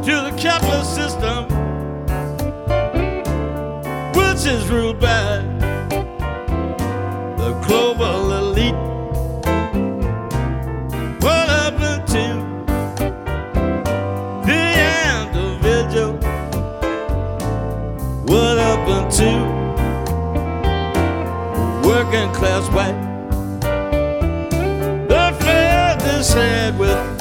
to the capitalist system, which is ruled by the global elite. What happened to the individual? What happened to working class white? The fed this head with